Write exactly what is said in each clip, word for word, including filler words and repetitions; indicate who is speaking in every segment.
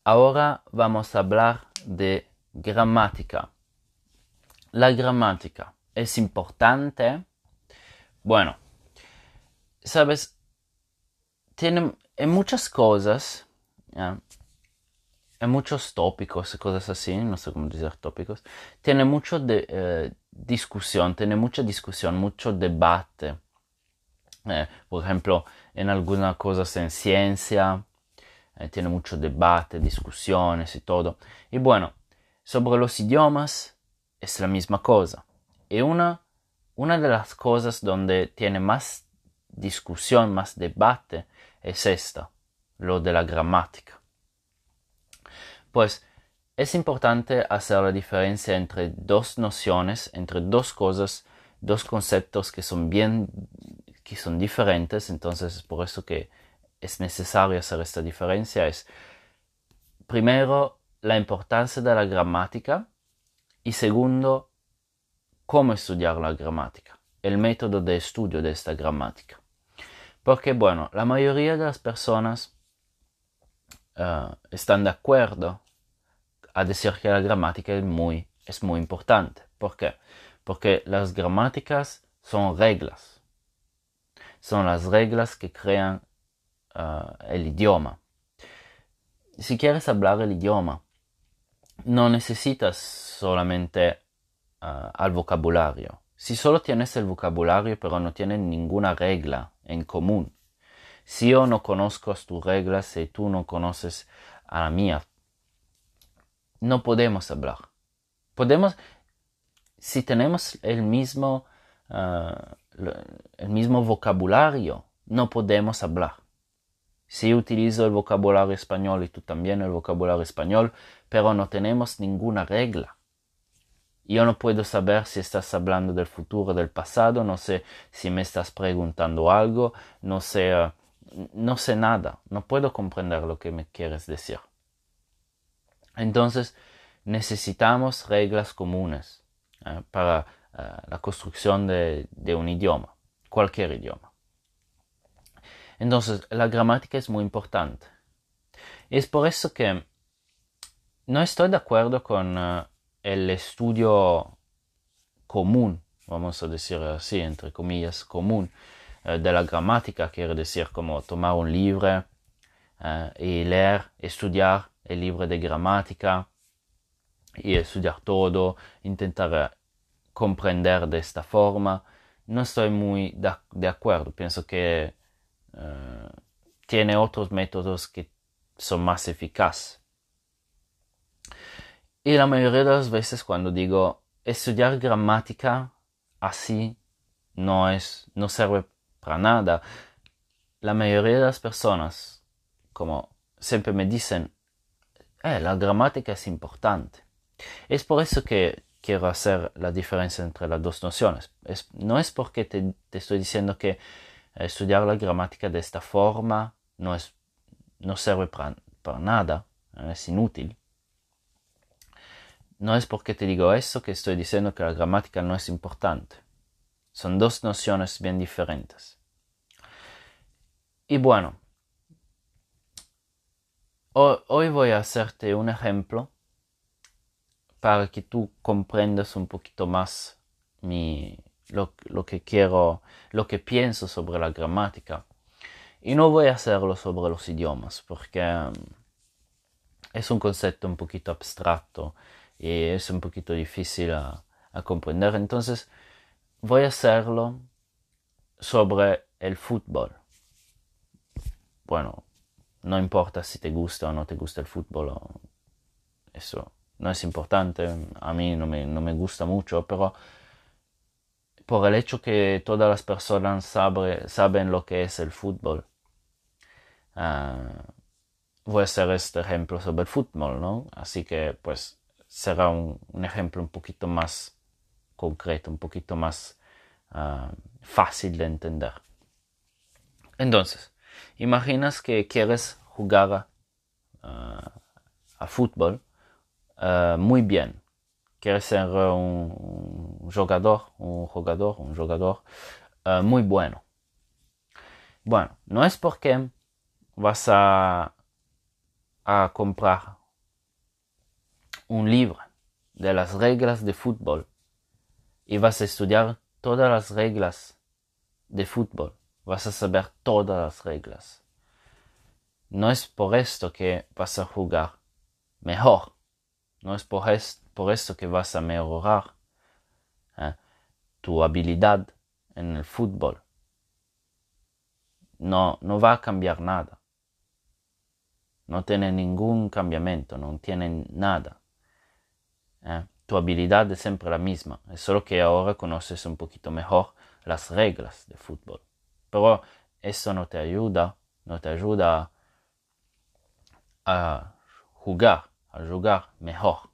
Speaker 1: Ahora vamos a hablar de gramática. La gramática es importante. Bueno, sabes, tiene en muchas cosas, ¿ya? En muchos tópicos y cosas así, no sé cómo decir tópicos, tiene mucho de eh, discusión, tiene mucha discusión, mucho debate. Eh, por ejemplo, en algunas cosas en ciencia, eh, tiene mucho debate, discusiones y todo. Y bueno, sobre los idiomas es la misma cosa. Y una, una de las cosas donde tiene más discusión, más debate, es esta, lo de la gramática. Pues es importante hacer la diferencia entre dos nociones, entre dos cosas, dos conceptos que son bien, que son diferentes. Entonces es por eso que es necesario hacer esta diferencia. Es primero la importancia de la gramática y segundo cómo estudiar la gramática, el método de estudio de esta gramática. Porque bueno, la mayoría de las personas uh, están de acuerdo a decir que la gramática es muy, es muy importante. ¿Por qué? Porque las gramáticas son reglas. Son las reglas que crean uh, el idioma. Si quieres hablar el idioma, no necesitas solamente uh, al vocabulario. Si solo tienes el vocabulario pero no tienes ninguna regla en común, si yo no conozco tus reglas y tú no conoces a la mía, no podemos hablar. Podemos, si tenemos el mismo, uh, el mismo vocabulario, no podemos hablar. Si yo utilizo el vocabulario español y tú también el vocabulario español, pero no tenemos ninguna regla. Yo no puedo saber si estás hablando del futuro o del pasado, no sé si me estás preguntando algo, no sé, uh, no sé nada, no puedo comprender lo que me quieres decir. Entonces, necesitamos reglas comunes eh, para eh, la construcción de, de un idioma, cualquier idioma. Entonces, la gramática es muy importante. Es por eso que no estoy de acuerdo con uh, el estudio común, vamos a decir así, entre comillas, común, uh, de la gramática, quiere decir como tomar un libro uh, y leer, estudiar el libro de gramática y estudiar todo, intentar uh, comprender de esta forma. No estoy muy de, de acuerdo, pienso que uh, tiene otros métodos que son más eficaces. Y la mayoría de las veces cuando digo estudiar gramática así no es, no sirve para nada, la mayoría de las personas como siempre me dicen eh, la gramática es importante. Es por eso que quiero hacer la diferencia entre las dos nociones. Es, no es porque te, te estoy diciendo que estudiar la gramática de esta forma no, es, no sirve para, para nada, es inútil. No es porque te digo eso que estoy diciendo que la gramática no es importante. Son dos nociones bien diferentes. Y bueno, hoy, hoy voy a hacerte un ejemplo para que tú comprendas un poquito más mi, lo, lo que quiero, lo que pienso sobre la gramática. Y no voy a hacerlo sobre los idiomas, porque um, es un concepto un poquito abstracto y es un poquito difícil a, a comprender. Entonces, voy a hacerlo sobre el fútbol. Bueno, no importa si te gusta o no te gusta el fútbol, eso no es importante, a mí no me, no me gusta mucho, pero por el hecho que todas las personas sabe, saben lo que es el fútbol, uh, voy a hacer este ejemplo sobre el fútbol, ¿no? Así que pues será un, un ejemplo un poquito más concreto, un poquito más uh, fácil de entender. Entonces, imaginas que quieres jugar uh, a fútbol uh, muy bien. Quieres ser un, un jugador, un jugador, un jugador uh, muy bueno. Bueno, no es porque vas a a comprar un libro de las reglas de fútbol y vas a estudiar todas las reglas de fútbol, vas a saber todas las reglas. No es por esto que vas a jugar mejor, no es por, est- por esto que vas a mejorar eh, tu habilidad en el fútbol. No, no va a cambiar nada. No tiene ningún cambiamiento, no tiene nada. Eh, tu habilidad es siempre la misma, es solo que ahora conoces un poquito mejor las reglas de fútbol. Pero eso no te ayuda, no te ayuda a jugar, a jugar mejor.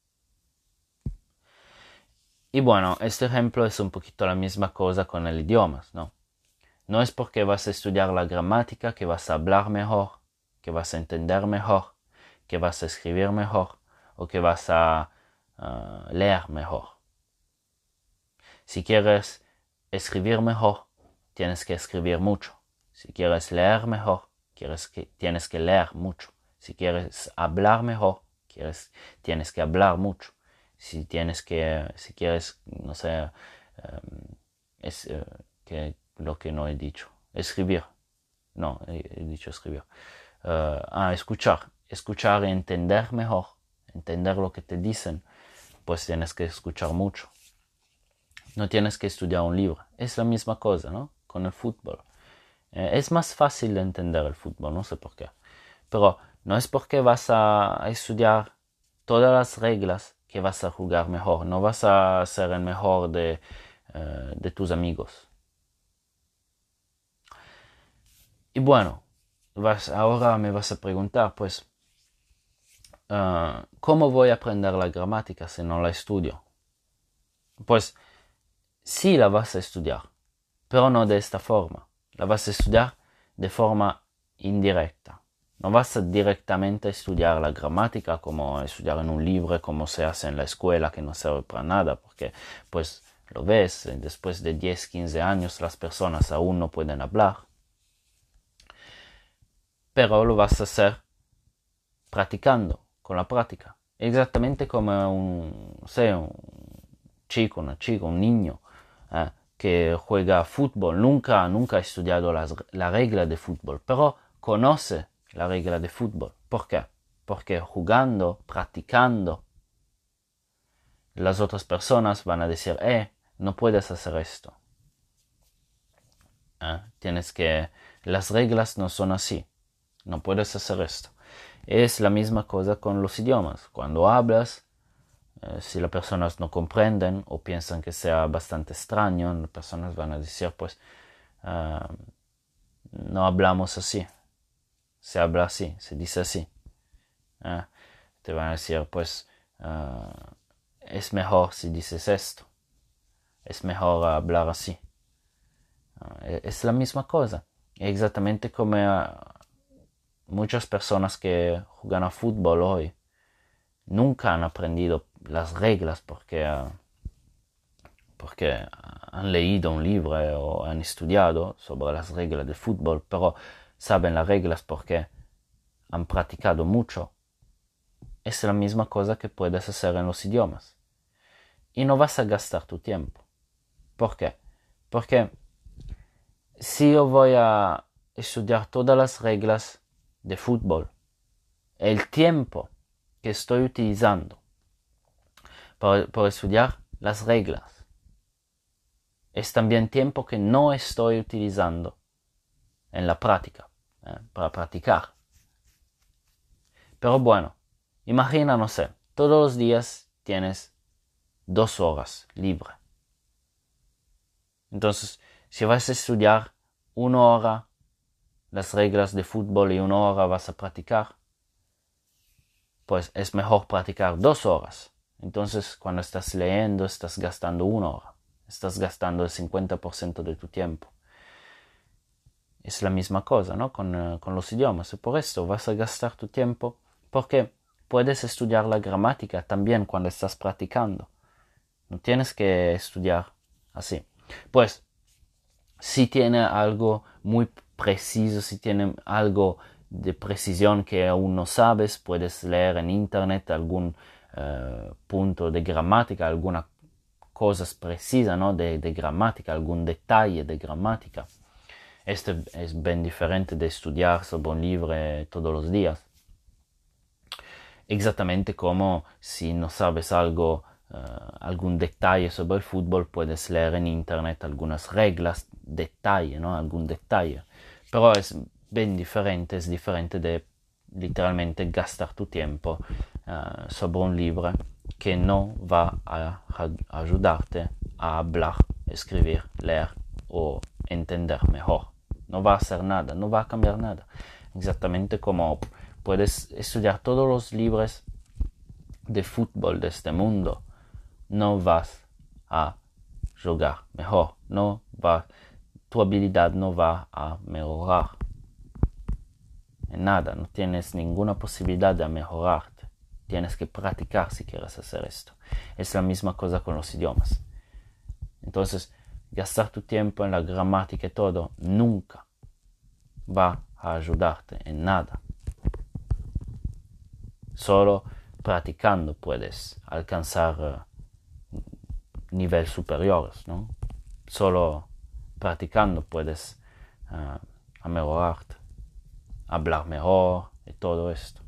Speaker 1: Y bueno, este ejemplo es un poquito la misma cosa con el idioma, ¿no? No es porque vas a estudiar la gramática que vas a hablar mejor, que vas a entender mejor, que vas a escribir mejor o que vas a uh, leer mejor. Si quieres escribir mejor, tienes que escribir mucho. Si quieres leer mejor, quieres que, tienes que leer mucho. Si quieres hablar mejor, quieres, tienes que hablar mucho. Si tienes que, si quieres, no sé, um, es uh, que lo que no he dicho, escribir. No, he, he dicho escribir. Uh, ah, escuchar. Escuchar y entender mejor. Entender lo que te dicen. Pues tienes que escuchar mucho. No tienes que estudiar un libro. Es la misma cosa, ¿no? Con el fútbol. Eh, es más fácil de entender el fútbol, no sé por qué. Pero no es porque vas a estudiar todas las reglas que vas a jugar mejor. No vas a ser el mejor de, uh, de tus amigos. Y bueno, vas, ahora me vas a preguntar, pues, uh, ¿cómo voy a aprender la gramática si no la estudio? Pues, sí la vas a estudiar, pero no de esta forma. La vas a estudiar de forma indirecta. No vas a directamente estudiar la gramática como estudiar en un libro, como se hace en la escuela, que no sirve para nada, porque pues lo ves, después de diez, quince años las personas aún no pueden hablar. Pero lo vas a hacer practicando, con la práctica. Exactamente como un, no sé, un chico, una chica, un niño eh, que juega fútbol. Nunca, nunca ha estudiado las, la regla de fútbol, pero conoce la regla de fútbol. ¿Por qué? Porque jugando, practicando, las otras personas van a decir, eh, no puedes hacer esto. Eh, tienes que, las reglas no son así. No puedes hacer esto. Es la misma cosa con los idiomas. Cuando hablas, eh, si las personas no comprenden o piensan que sea bastante extraño, las personas van a decir, pues, uh, no hablamos así. Se habla así, se dice así. Uh, te van a decir, pues, uh, es mejor si dices esto. Es mejor hablar así. Uh, es la misma cosa. Exactamente como uh, muchas personas que juegan a fútbol hoy nunca han aprendido las reglas porque, uh, porque han leído un libro o han estudiado sobre las reglas de fútbol, pero saben las reglas porque han practicado mucho. Es la misma cosa que puedes hacer en los idiomas. Y no vas a gastar tu tiempo. ¿Por qué? Porque si yo voy a estudiar todas las reglas de fútbol, el tiempo que estoy utilizando para, para estudiar las reglas es también tiempo que no estoy utilizando en la práctica, eh, para practicar. Pero bueno, imagina, no sé, todos los días tienes dos horas libre. Entonces, si vas a estudiar una hora las reglas de fútbol y una hora vas a practicar, pues es mejor practicar dos horas. Entonces, cuando estás leyendo, estás gastando una hora. Estás gastando el cincuenta por ciento de tu tiempo. Es la misma cosa, ¿no? Con, uh, con los idiomas. Y por esto vas a gastar tu tiempo porque puedes estudiar la gramática también cuando estás practicando. No tienes que estudiar así. Pues, si tiene algo muy preciso, si tiene algo de precisión que aún no sabes, puedes leer en internet algún uh, punto de gramática, alguna cosa precisa, ¿no? de, de gramática, algún detalle de gramática. Esto es bien diferente de estudiar sobre un libro todos los días. Exactamente como si no sabes algo, uh, algún detalle sobre el fútbol, puedes leer en internet algunas reglas, detalle, ¿no? Algún detalle. Pero es bien diferente, es diferente de literalmente gastar tu tiempo uh, sobre un libro que no va a, a ayudarte a hablar, escribir, leer o entender mejor. No va a hacer nada, no va a cambiar nada. Exactamente como puedes estudiar todos los libros de fútbol de este mundo, no vas a jugar mejor, no va, tu habilidad no va a mejorar en nada, no tienes ninguna posibilidad de mejorarte. Tienes que practicar si quieres hacer esto. Es la misma cosa con los idiomas. Entonces, gastar tu tiempo en la gramática y todo nunca va a ayudarte en nada. Solo practicando puedes alcanzar uh, niveles superiores, ¿no? Solo practicando puedes uh, a mejorarte, hablar mejor y todo esto.